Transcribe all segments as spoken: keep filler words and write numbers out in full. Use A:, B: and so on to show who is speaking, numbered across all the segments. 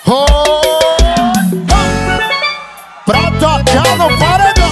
A: Oh, pra tocar no paredão.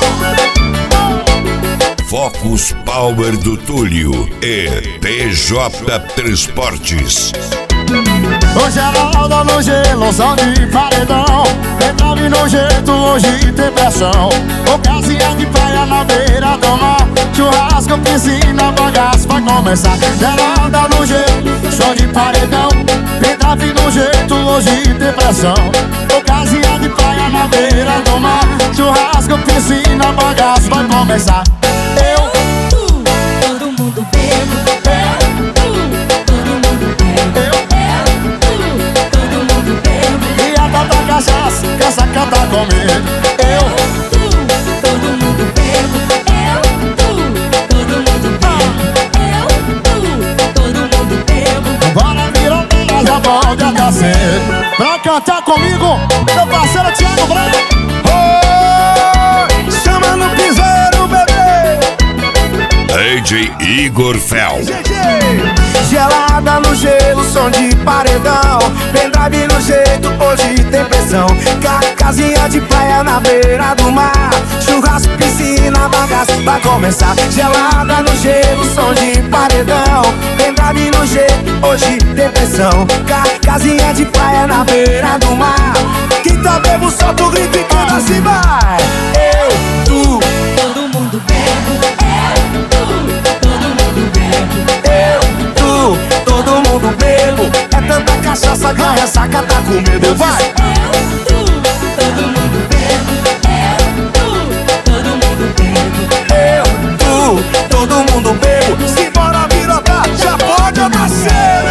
B: Focus Power do Túlio e P J Transportes.
A: Hoje ela anda no gelo, som de paredão. Entrave no jeito, hoje tem pressão. Ocasião de praia na beira do mar. Churrasco, piscina, bagaço vai começar. Ela anda no gelo, som de paredão. Entrave no jeito, hoje tem pressão. Ocasião de praia na beira do mar. Churrasco, piscina, bagaço vai começar. Eu,
C: tu, todo mundo bebo. Eu, tu, todo mundo bebo. Eu, tu, todo mundo bebo.
A: E a tata cachaça, que essa canta comigo. Eu,
C: tu, todo mundo bebo. Eu, tu, todo mundo bebo. Eu, tu, todo mundo bebo.
A: bora virar bela, já pode até cedo. Pra cantar comigo, meu parceiro Thiago Branco. Oh, chama no piseiro, bebê.
B: D J Igor Fel.
D: Gelada no gelo, som de paredão. Pendrive no jeito, hoje tem pressão. Ca Casinha de praia na beira do mar. Churrasco, piscina, bagaço vai começar. Gelada no gelo, som de paredão. Pendrive no jeito, hoje tem pressão. Ca Casinha de praia na beira do mar. Quem tá bebo, solta o grito e canta assim vai. Eu, tu,
C: Todo mundo bebo. Eu, tu, todo mundo bebo.
D: eu, tu, todo mundo bebo. É tanta cachaça que a ressaca tá com medo. Vai!
C: Eu, tu, todo mundo bebo. Eu, tu, todo mundo bebo.
D: Eu, tu, todo mundo bebo. Simbora virotar, já pode nascer.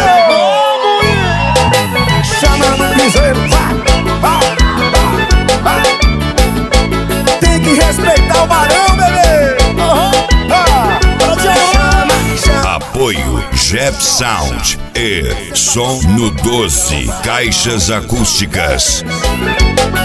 D: Chama no piseiro, vai, vai, vai, vai. Tem que respeitar o barão, bebê. Ah, chama, chama.
B: Apoio Jet Sound e Som no doze Caixas Acústicas.